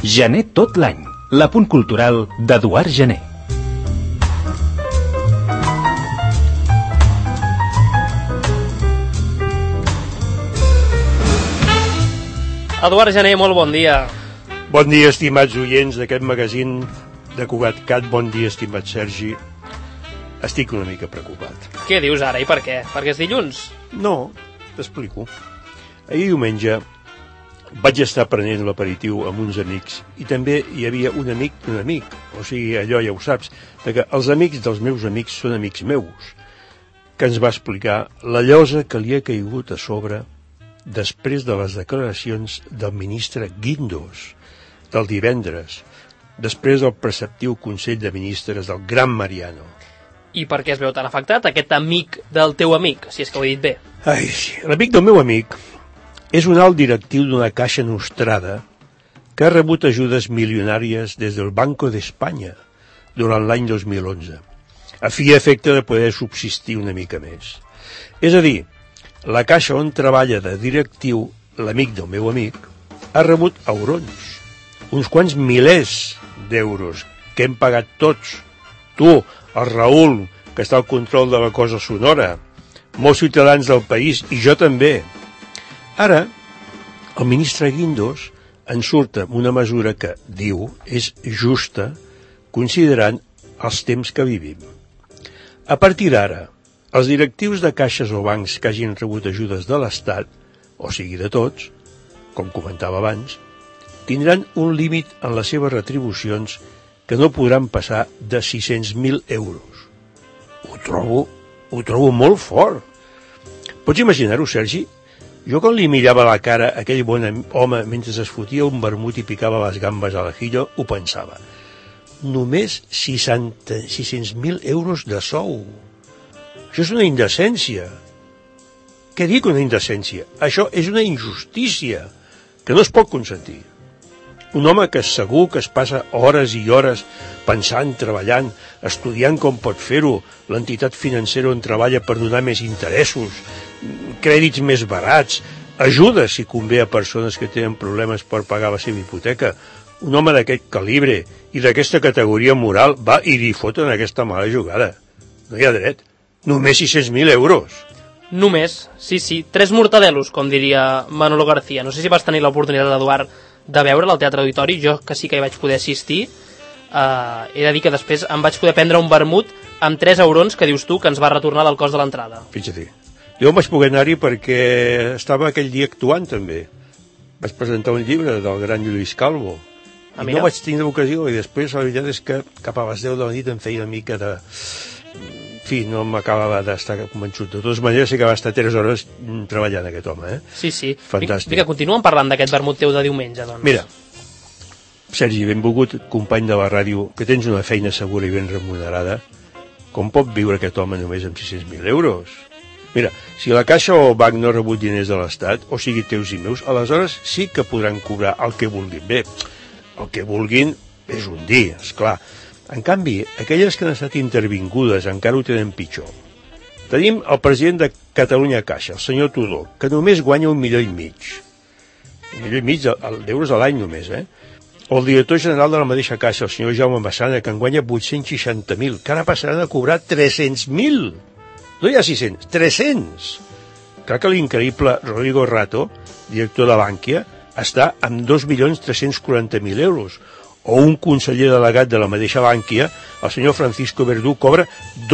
Gener tot l'any, l'apunt cultural d'Eduard Gener. Eduard Gener, molt bon dia. Bon dia, estimats oients d'aquest magazín de Cugatcat. Bon dia, estimat Sergi. Estic una mica preocupat. Què dius ara i per què? Perquè és dilluns? No, t'explico. Ahir diumenge vaig estar prenent l'aperitiu amb uns amics i també hi havia un amic, o sigui, allò ja ho saps, que els amics dels meus amics són amics meus, que ens va explicar la llosa que li ha caigut a sobre després de les declaracions del ministre Guindos del divendres, després del preceptiu Consell de Ministres del Gran Mariano. I per què es veu tan afectat, aquest amic del teu amic, si és que ho he dit bé? Ai, sí. L'amic del meu amic és un alt directiu d'una caixa nostrada que ha rebut ajudes milionàries des del Banco d'Espanya durant l'any 2011, a fi i efecte de poder subsistir una mica més. És a dir, la caixa on treballa de directiu l'amic del meu amic ha rebut aurons, uns quants milers d'euros que hem pagat tots, tu, el Raül, que està al control de la cosa sonora, molts ciutadans del país i jo també. Ara, el ministre Guindos en surt amb una mesura que, diu, és justa, considerant els temps que vivim. A partir d'ara, els directius de caixes o bancs que hagin rebut ajudes de l'Estat, o sigui de tots, com comentava abans, tindran un límit en les seves retribucions que no podran passar de 600.000 euros. Ho trobo molt fort. Pots imaginar-ho, Sergi? Jo quan li mirava la cara a aquell bon home mentre es fotia un vermut i picava les gambes a l'ajillo, ho pensava. Només 600.000 euros de sou. Això és una indecència. Què dic una indecència? Això és una injustícia que no es pot consentir. Un home que és segur que es passa hores i hores pensant, treballant, estudiant com pot fer-ho, l'entitat financera on treballa per donar més interessos, crèdits més barats, ajuda si convé a persones que tenen problemes per pagar la seva hipoteca. Un home d'aquest calibre i d'aquesta categoria moral va i li foten aquesta mala jugada. No hi ha dret. Només 600.000 euros. Només, sí, 3 mortadelos, com diria Manolo García. No sé si vas tenir l'oportunitat, Eduard, de veure'l al Teatre Auditori. Jo que sí que hi vaig poder assistir. He de dir que després em vaig poder prendre un vermut amb 3 eurons que dius tu que ens va retornar del cost de l'entrada. Fixa't. Jo vaig poder anar-hi perquè estava aquell dia actuant també. Vaig presentar un llibre del gran Lluís Calvo. I no vaig tindre ocasió i després la veritat és que cap a les 10 de la nit em feia una mica de... En fi, no m'acabava d'estar convençut. De totes maneres sí que va estar 3 hores treballant aquest home, Sí. Fantàstic. Vinga, continuem parlant d'aquest vermut teu de diumenge, doncs. Mira, Sergi, benvolgut company de la ràdio, que tens una feina segura i ben remunerada, com pot viure aquest home només amb 600.000 euros? Mira, si la Caixa o el banc no ha rebut diners de l'Estat, o sigui teus i meus, aleshores sí que podran cobrar el que vulguin. Bé, el que vulguin és un dia, esclar. En canvi, aquelles que han estat intervingudes encara ho tenen pitjor. Tenim el president de Catalunya Caixa, el senyor Tudor, que només guanya 1,5 milions. 1,5 milions d'euros a l'any només, O el director general de la mateixa Caixa, el senyor Jaume Massana, que en guanya 860.000, que ara passaran a cobrar 300.000. No hi ha 600, 300. Clar que l'increïble Rodrigo Rato, director de Bankia, està amb 2.340.000 euros. O un conseller delegat de la mateixa Bankia, el senyor Francisco Verdú, cobra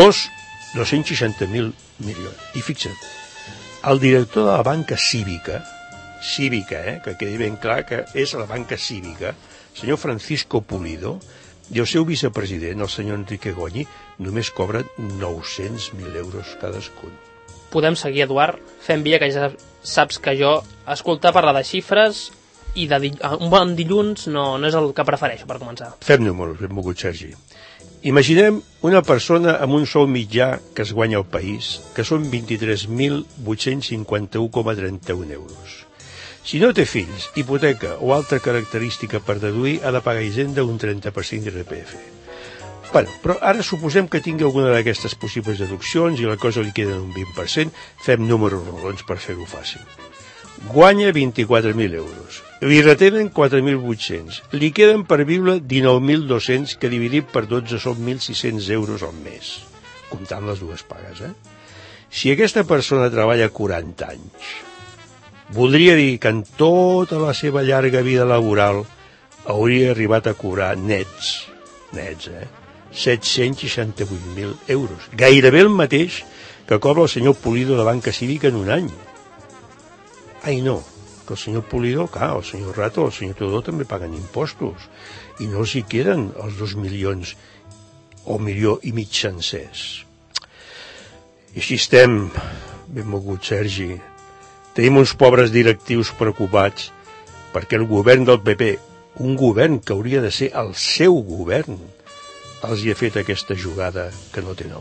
260.000 milions. I fixa't, el director de la banca cívica, que quedi ben clar que és la banca cívica, el senyor Francisco Pulido, i el seu vicepresident, el senyor Enrique Goñi, només cobren 900.000 euros cadascun. Podem seguir, Eduard, fent via, que ja saps que jo escoltar parlar de xifres i un bon dilluns no és el que prefereixo per començar. Fem números, benvolgut Sergi. Imaginem una persona amb un sou mitjà que es guanya al país, que són 23.851,31 euros. Si no té fills, hipoteca o altra característica per deduir, ha de pagar hisenda un 30% d'IRPF. Bueno, però ara suposem que tingui alguna d'aquestes possibles deduccions i la cosa li queda en un 20%, fem números rodons per fer-ho fàcil. Guanya 24.000 euros. Li retenen 4.800. Li queden per viure 19.200, que dividit per 12 són 1.600 euros al mes, comptant les dues pagues, Si aquesta persona treballa 40 anys, voldria dir que en tota la seva llarga vida laboral hauria arribat a cobrar nets, 768.000 euros. Gairebé el mateix que cobra el senyor Pulido de Banca Cívica en un any. Ai, no, que el senyor Pulido, clar, el senyor Rato, el senyor Teodor també paguen impostos i no els hi queden els 2 milions o 1,5 milions sencers. I així estem, benvolgut Sergi. Tenim uns pobres directius preocupats perquè el govern del PP, un govern que hauria de ser el seu govern, els hi ha fet aquesta jugada que no té nom.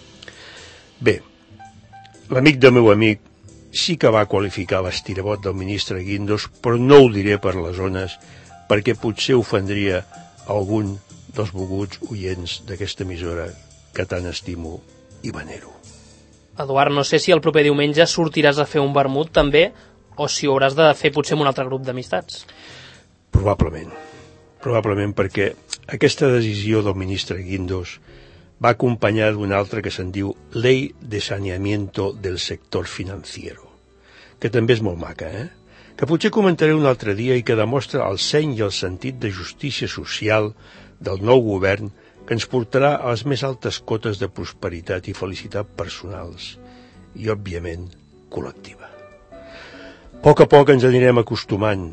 Bé, l'amic del meu amic sí que va qualificar l'estirabot del ministre Guindos, però no ho diré per les zones, perquè potser ofendria algun dels volguts oients d'aquesta emissora que tant estimo i venero. Eduard, no sé si el proper diumenge sortiràs a fer un vermut també, o si ho hauràs de fer potser amb un altre grup d'amistats. Probablement perquè aquesta decisió del ministre Guindos va acompanyada d'una altra que se'n diu Ley de Saneamiento del Sector Financiero, que també és molt maca, que potser comentaré un altre dia i que demostra el seny i el sentit de justícia social del nou govern que ens portarà a les més altes cotes de prosperitat i felicitat personals i, òbviament, col·lectiva. A poc ens anirem acostumant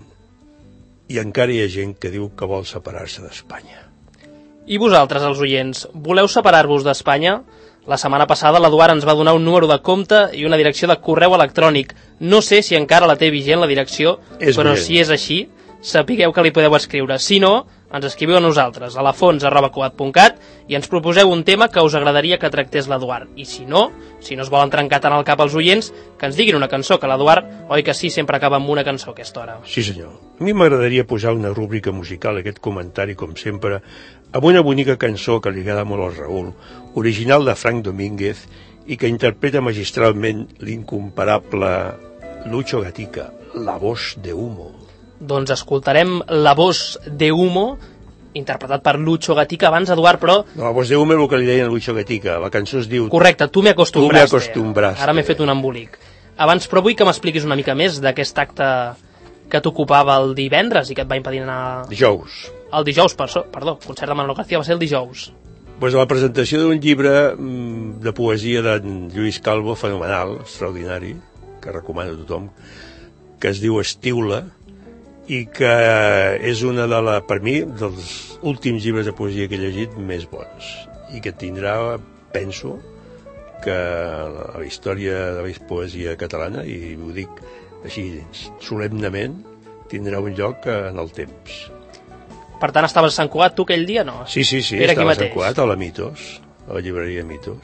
i encara hi ha gent que diu que vol separar-se d'Espanya. I vosaltres, els oients, voleu separar-vos d'Espanya? La setmana passada l'Eduard ens va donar un número de compte i una direcció de correu electrònic. No sé si encara la té vigent la direcció, però si és així, sapigueu que li podeu escriure. Si no, ens escriviu a nosaltres, a lafons@coat.cat, i ens proposeu un tema que us agradaria que tractés l'Eduard. I si no es volen trencar tant el cap als oients, que ens diguin una cançó, que l'Eduard, oi que sí, sempre acaba amb una cançó a aquesta hora. Sí, senyor. A mi m'agradaria posar una rúbrica musical a aquest comentari, com sempre, amb una bonica cançó que li agrada molt al Raül, original de Frank Domínguez, i que interpreta magistralment l'incomparable Lucho Gatica, La voz de humo. Doncs escoltarem La voz de humo, interpretat per Lucho Gatica. Abans, Eduard, però... No, La voz de humo és el que li deien a Lucho Gatica. La cançó es diu... Correcte, Tu me acostumbraste. acostumbraste. Ara m'he fet un embolic. Abans, però vull que m'expliquis una mica més d'aquest acte que t'ocupava el divendres i que et va impedir anar... Dijous. El dijous, perdó, concert de Manolo García va ser el dijous. Pues la presentació d'un llibre de poesia d'en Lluís Calvo, fenomenal, extraordinari, que recomano a tothom, que es diu Estiula, i que és una per mi, dels últims llibres de poesia que he llegit més bons, i que tindrà, penso, que a la història de la poesia catalana, i ho dic així solemnement, tindrà un lloc en el temps. Per tant, estaves a Sant Cugat tu aquell dia, no? Sí, estava a Sant Cugat, a la Mitos, a la llibreria Mitos.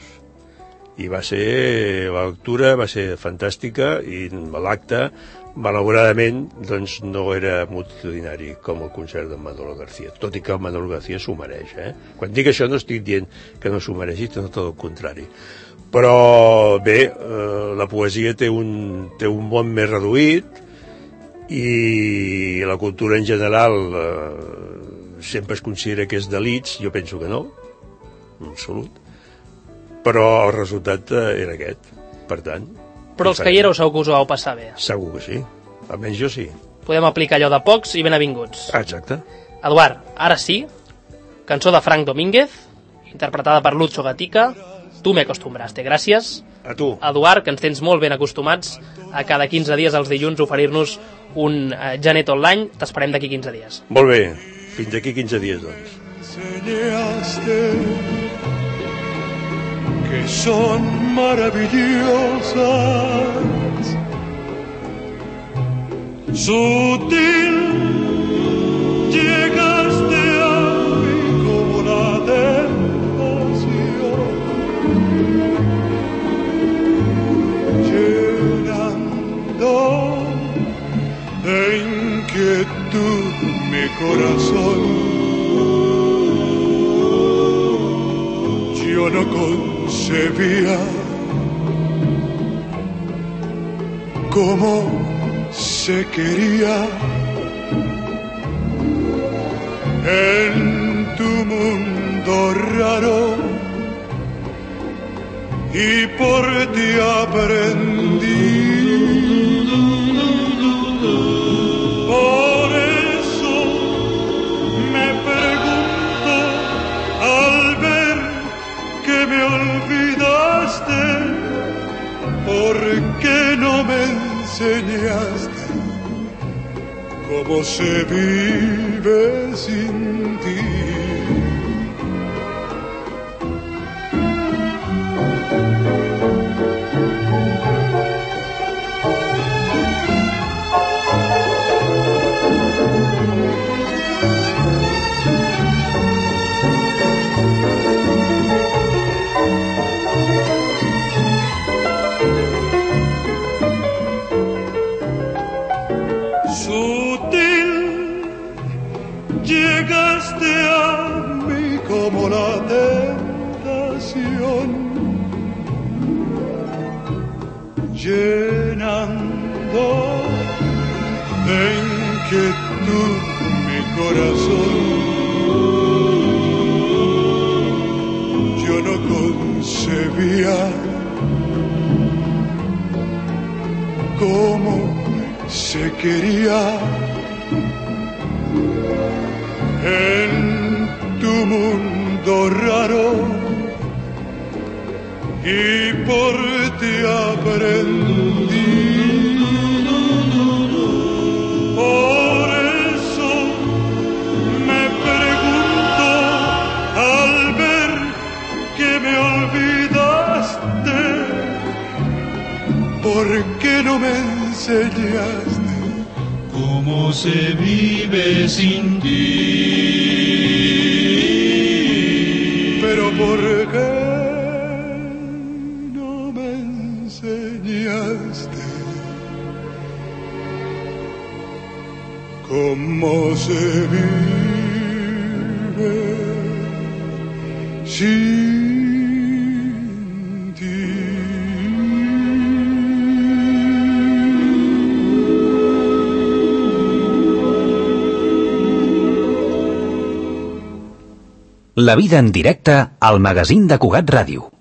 I la lectura va ser fantàstica i l'acte, malauradament, doncs no era multitudinari com el concert de Manolo García, tot i que el Manolo García s'ho mereix. Quan dic això no estic dient que no s'ho mereixi, tot el contrari. Però bé, la poesia té un món més reduït i la cultura en general sempre es considera que és d'elits. Jo penso que no, en absolut, però el resultat era aquest, per tant. Però els que hi éreu segur que us ho vau passar bé. Segur que sí, almenys jo sí. Podem aplicar allò de pocs i ben avinguts. Exacte. Eduard, ara sí, cançó de Frank Domínguez, interpretada per Lucho Gatica, Tu me acostumbraste. Gràcies a tu, Eduard, que ens tens molt ben acostumats a cada 15 dies als dilluns oferir-nos un Genet Online. T'esperem d'aquí 15 dies. Molt bé, fins d'aquí 15 dies, doncs. Que son maravillosas, sutil llegaste a mí como la tentación, llenando de inquietud mi corazón. Yo no concebía cómo se quería mundo raro y por ti aprendí. Por eso me pregunto al ver que me olvidaste, ¿por qué no me enseñaste cómo se vive sin ti? Sutil, llegaste a mí como la tentación, llenando de inquietud mi corazón. Yo no concebía cómo se quería en tu mundo raro y por ti aprendí. Por eso me pregunto al ver que me olvidaste, ¿por qué no me enseñaste cómo se vive sin ti? Pero ¿por qué no me enseñaste cómo se vive sin ti? La vida en directe al magazín de Cugat Ràdio.